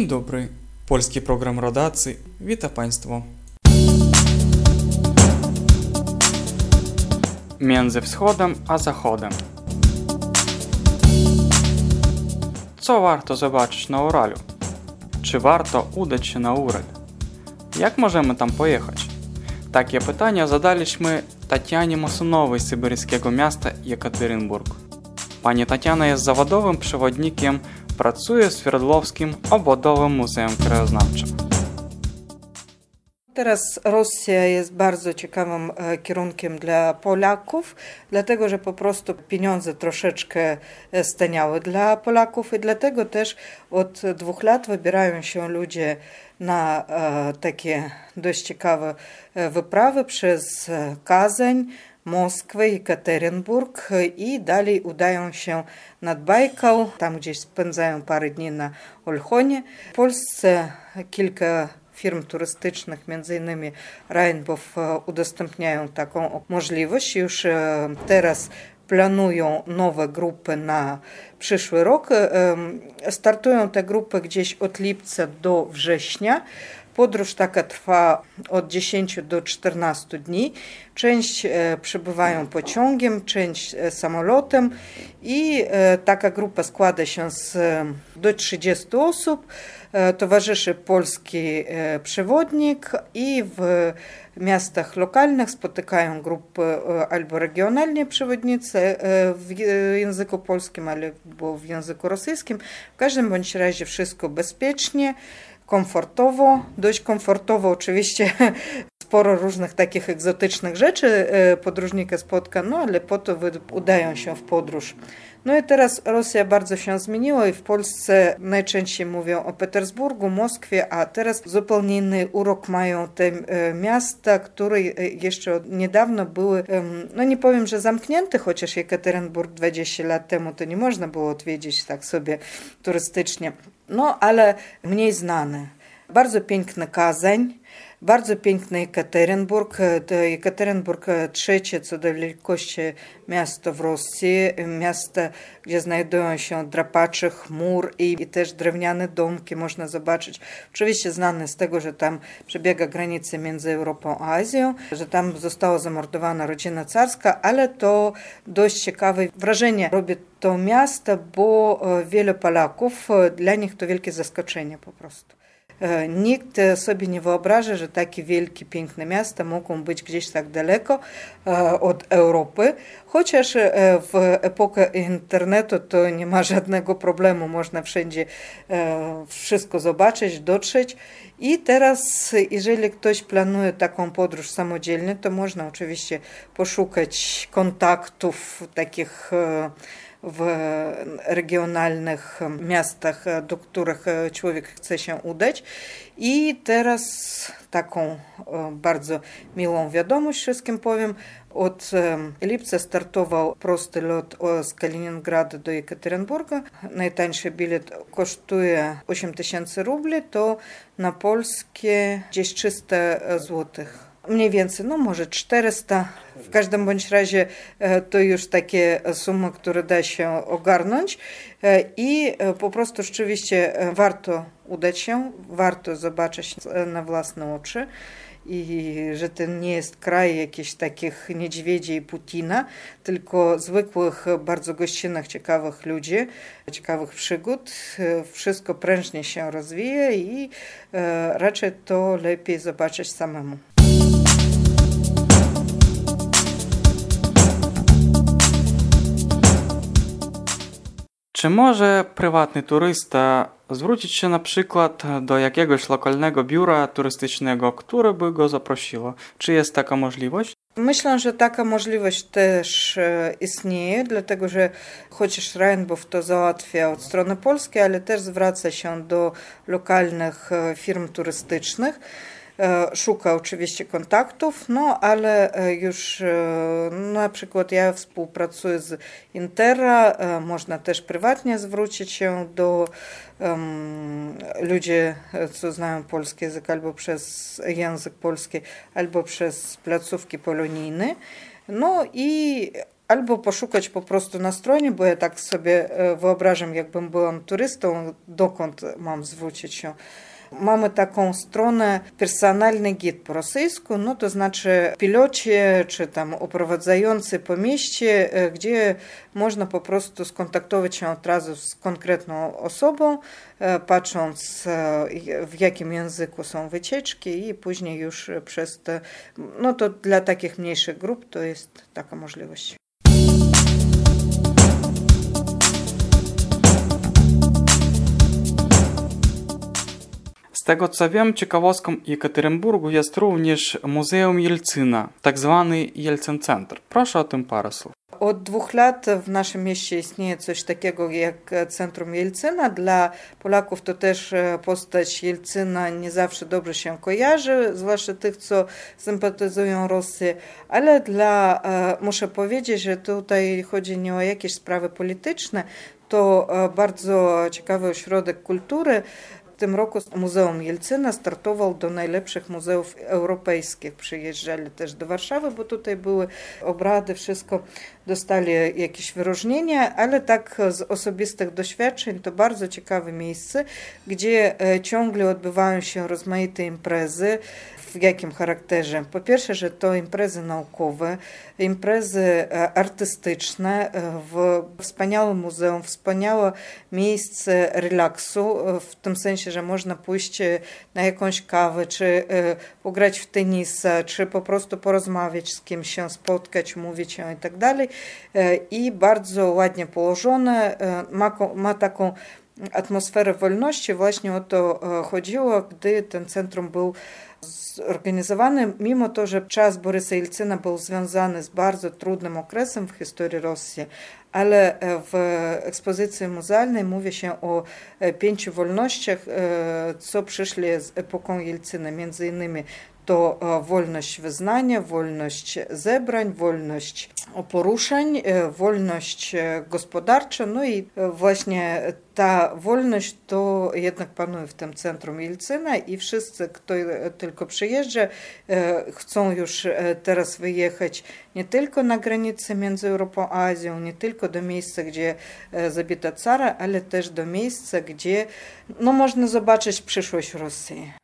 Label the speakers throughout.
Speaker 1: Dzień dobry. Polski program rodacji. Witam Państwa. Między wschodem a zachodem. Co warto zobaczyć na Uralu? Czy warto udać się na Ural? Jak możemy tam pojechać? Takie pytania zadaliśmy Tatianie Masunowej z syberyjskiego miasta Jekaterynburg. Pani Tatiana jest zawodowym przewodnikiem, pracuje w Swerdłowskim Obwodowym Muzeum Krajoznawczym.
Speaker 2: Teraz Rosja jest bardzo ciekawym kierunkiem dla Polaków, dlatego że po prostu pieniądze troszeczkę staniały dla Polaków i dlatego też od 2 lat wybierają się ludzie na takie dość ciekawe wyprawy przez Kazań, Moskwę, Jekaterynburg i dalej udają się nad Bajkał, tam gdzieś spędzają parę dni na Olchonie. W Polsce kilka firm turystycznych, między innymi Rainbow, udostępniają taką możliwość. Już teraz planują nowe grupy na przyszły rok. Startują te grupy gdzieś od lipca do września. Podróż taka trwa od 10 do 14 dni. Część przebywają pociągiem, część samolotem i taka grupa składa się do 30 osób. Towarzyszy polski przewodnik i w miastach lokalnych spotykają grupy albo regionalnie przewodnicy w języku polskim, albo w języku rosyjskim. W każdym bądź razie wszystko bezpiecznie, komfortowo, dość komfortowo oczywiście. Sporo różnych takich egzotycznych rzeczy podróżnika spotka, no ale po to udają się w podróż. No i teraz Rosja bardzo się zmieniła i w Polsce najczęściej mówią o Petersburgu, Moskwie, a teraz zupełnie inny urok mają te miasta, które jeszcze niedawno były, no nie powiem, że zamknięte, chociaż Jekaterynburg 20 lat temu to nie można było odwiedzić tak sobie turystycznie, no ale mniej znane. Bardzo piękny Kazań. Bardzo piękny Jekaterynburg. To Jekaterynburg trzecie co do wielkości miasto w Rosji. Miasto, gdzie znajdują się drapacze chmur i też drewniane domki można zobaczyć. Oczywiście znane z tego, że tam przebiega granica między Europą a Azją, że tam została zamordowana rodzina carska, ale to dość ciekawe wrażenie robi to miasto, bo wielu Polaków, dla nich to wielkie zaskoczenie po prostu. Nikt sobie nie wyobraża, że takie wielkie, piękne miasta mogą być gdzieś tak daleko od Europy, chociaż w epokę internetu to nie ma żadnego problemu, można wszędzie wszystko zobaczyć, dotrzeć. I teraz, jeżeli ktoś planuje taką podróż samodzielnie, to można oczywiście poszukać kontaktów takich w regionalnych miastach, do których człowiek chce się udać. I teraz taką bardzo miłą wiadomość wszystkim powiem. Od lipca startował prosty lot z Kaliningradu do Jekaterynburga. Najtańszy bilet kosztuje 8000 rubli, to na polskie gdzieś 300 złotych. Mniej więcej, no może 400. W każdym bądź razie to już takie sumy, które da się ogarnąć i po prostu rzeczywiście warto udać się, warto zobaczyć na własne oczy i że to nie jest kraj jakichś takich niedźwiedzi i Putina, tylko zwykłych, bardzo gościnnych, ciekawych ludzi, ciekawych przygód. Wszystko prężnie się rozwija i raczej to lepiej zobaczyć samemu.
Speaker 1: Czy może prywatny turysta zwrócić się na przykład do jakiegoś lokalnego biura turystycznego, które by go zaprosiło? Czy jest taka możliwość?
Speaker 2: Myślę, że taka możliwość też istnieje, dlatego że chociaż Rainbow to załatwia od strony polskiej, ale też zwraca się do lokalnych firm turystycznych. Szuka oczywiście kontaktów, no ale już na przykład ja współpracuję z Interra, można też prywatnie zwrócić się do ludzi, co znają polski język albo przez język polski, albo przez placówki polonijne. No i albo poszukać po prostu na stronie, bo ja tak sobie wyobrażam, jakbym była turystą, dokąd mam zwrócić się. Mamy taką stronę personalny gid po rosyjsku, no to znaczy pilocie czy tam oprowadzający po mieście, gdzie można po prostu skontaktować się od razu z konkretną osobą, patrząc w jakim języku są wycieczki i później już przez te, no to dla takich mniejszych grup to jest taka możliwość.
Speaker 1: Z tego co wiem, ciekawostką Jekaterynburgu jest również Muzeum Jelcyna, tak zwany Jelcyn Center. Proszę o tym parę słów.
Speaker 2: Od 2 lat w naszym mieście istnieje coś takiego jak Centrum Jelcyna. Dla Polaków to też postać Jelcyna nie zawsze dobrze się kojarzy, zwłaszcza tych, co sympatyzują Rosji, ale muszę powiedzieć, że tutaj chodzi nie o jakieś sprawy polityczne, to bardzo ciekawy ośrodek kultury. W tym roku Muzeum Jelcyna startował do najlepszych muzeów europejskich. Przyjeżdżali też do Warszawy, bo tutaj były obrady, wszystko, dostali jakieś wyróżnienia, ale tak z osobistych doświadczeń to bardzo ciekawe miejsce, gdzie ciągle odbywają się rozmaite imprezy. W jakim charakterze? Po pierwsze, że to imprezy naukowe, imprezy artystyczne w wspaniałym muzeum, wspaniałe miejsce relaksu, w tym sensie, że można pójść na jakąś kawę, czy pograć w tenisa, czy po prostu porozmawiać z kimś, się spotkać, mówić się i tak dalej. I bardzo ładnie położone, ma taką atmosferę wolności. Właśnie o to chodziło, gdy ten centrum był zorganizowany, mimo to, że czas Borysa Jelcyna był związany z bardzo trudnym okresem w historii Rosji, ale w ekspozycji muzealnej mówi się o 5 wolnościach, co przyszli z epoką Jelcyna, między innymi to wolność wyznania, wolność zebrań, wolność poruszeń, wolność gospodarcza, no i właśnie ta wolność to jednak panuje w tym centrum Jelcyna i wszyscy, kto tylko przyjeżdża, chcą już teraz wyjechać nie tylko na granicę między Europą a Azją, nie tylko do miejsca, gdzie zabito cara, ale też do miejsca, gdzie no, można zobaczyć przyszłość Rosji.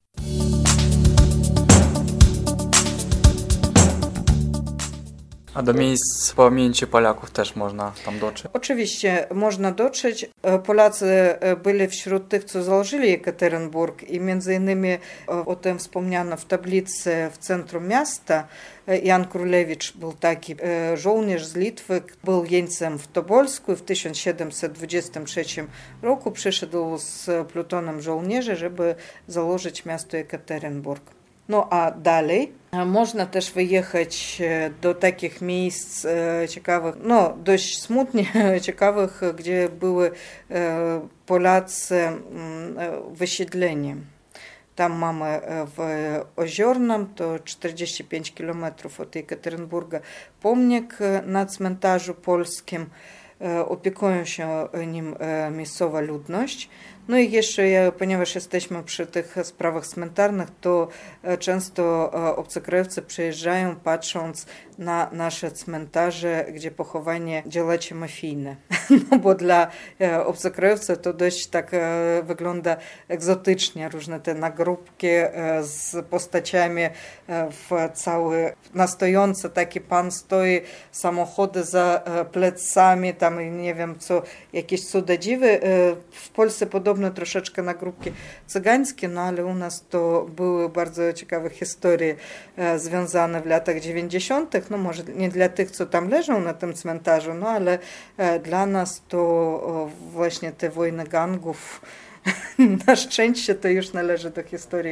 Speaker 1: A do miejsc pamięci Polaków też można tam dotrzeć?
Speaker 2: Oczywiście można dotrzeć. Polacy byli wśród tych, co założyli Jekaterynburg i między innymi o tym wspomniano w tablicy w centrum miasta. Jan Królewicz był taki żołnierz z Litwy, był jeńcem w Tobolsku i w 1723 roku przyszedł z plutonem żołnierzy, żeby założyć miasto Jekaterynburg. No a dalej można też wyjechać do takich miejsc ciekawych, no dość smutnie ciekawych, gdzie były Polacy wysiedleni. Tam mamy w Oziornym, to 45 km od Jekaterynburga, pomnik na cmentarzu polskim. Opiekują się nim miejscowa ludność. No i jeszcze, ponieważ jesteśmy przy tych sprawach cmentarnych, to często obcokrajowcy przyjeżdżają patrząc na nasze cmentarze, gdzie pochowanie działaczy mafijne. No bo dla obcokrajowców to dość tak wygląda egzotycznie. Różne te nagrobki z postaciami na stojące taki pan stoi, samochody za plecami, tam nie wiem co, jakieś cuda dziwy. W Polsce podobno troszeczkę nagrobki cygańskie, no ale u nas to były bardzo ciekawe historie związane w latach 90. No może nie dla tych, co tam leżą na tym cmentarzu, no ale dla nas to właśnie te wojny gangów na szczęście to już należy do historii.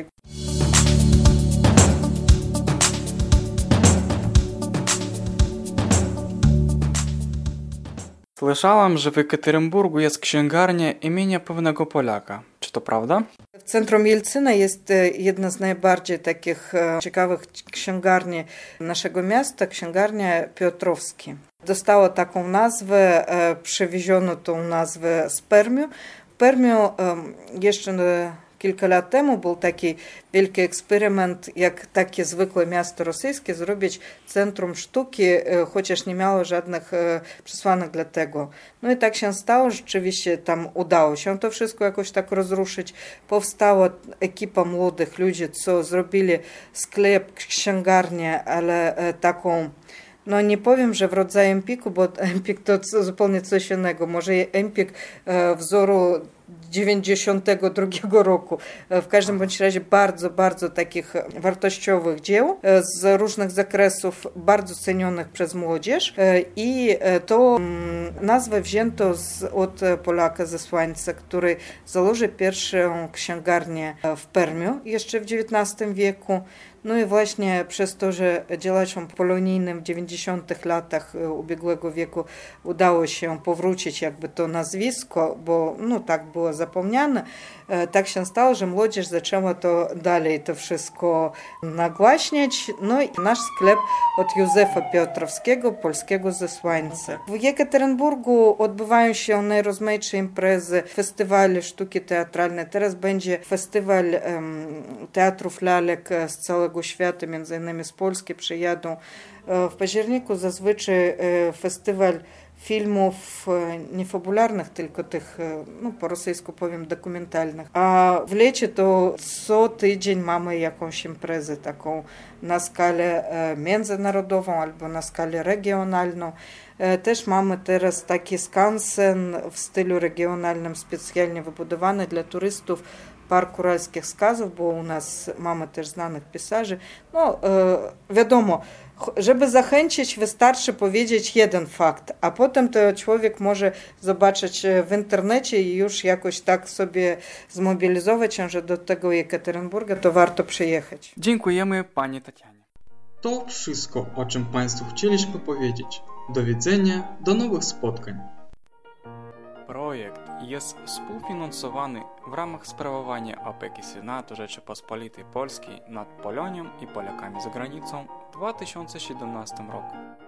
Speaker 1: Słyszałam, że w Jekaterynburgu jest księgarnia imienia pewnego Polaka. Czy to prawda?
Speaker 2: W centrum Jelcyna jest jedna z najbardziej takich ciekawych księgarni naszego miasta, księgarnia Piotrowski. Dostała taką nazwę, przewieziono tą nazwę z Permiu. W Permiu jeszcze kilka lat temu był taki wielki eksperyment, jak takie zwykłe miasto rosyjskie zrobić centrum sztuki, chociaż nie miało żadnych przesłanek dla tego. No i tak się stało, rzeczywiście tam udało się to wszystko jakoś tak rozruszyć. Powstała ekipa młodych ludzi, co zrobili sklep, księgarnię, ale taką, no nie powiem, że w rodzaju Empiku, bo Empik to zupełnie coś innego. Może Empik wzoru 92 roku. W każdym bądź razie bardzo, bardzo takich wartościowych dzieł z różnych zakresów, bardzo cenionych przez młodzież i to nazwę wzięto od Polaka ze Słańca, który założył pierwszą księgarnię w Permiu jeszcze w XIX wieku. No i właśnie przez to, że działaczom polonijnym w 90 latach ubiegłego wieku udało się powrócić jakby to nazwisko, bo no tak było zapomniane, tak się stało, że młodzież zaczęła to dalej to wszystko nagłaśniać. No i nasz sklep od Józefa Piotrowskiego, polskiego ze Słańca. W Jekaterynburgu odbywają się najrozmaitsze imprezy, festiwale sztuki teatralnej. Teraz będzie festiwal teatrów lalek z całego świata, między innymi z Polski przyjadą. W październiku zazwyczaj festiwal filmów niefabularnych, tylko tych, no po rosyjsku powiem, dokumentalnych. A w lecie to co tydzień mamy jakąś imprezę taką na skalę międzynarodową albo na skalę regionalną. Też mamy teraz taki skansen w stylu regionalnym, specjalnie wybudowany dla turystów, Park Uralskich Skazów, bo u nas mamy też znanych pisarzy. No, wiadomo, żeby zachęcić, wystarczy powiedzieć jeden fakt, a potem to człowiek może zobaczyć w internecie i już jakoś tak sobie zmobilizować się, że do tego Jekaterynburga to warto przyjechać.
Speaker 1: Dziękujemy Pani Tatianie.
Speaker 3: To wszystko, o czym Państwu chcieliśmy powiedzieć. Do widzenia, do nowych spotkań.
Speaker 1: Projekt jest współfinansowany w ramach sprawowania opieki Senatu Rzeczypospolitej Polskiej nad Polonią i Polakami za granicą w 2017 roku.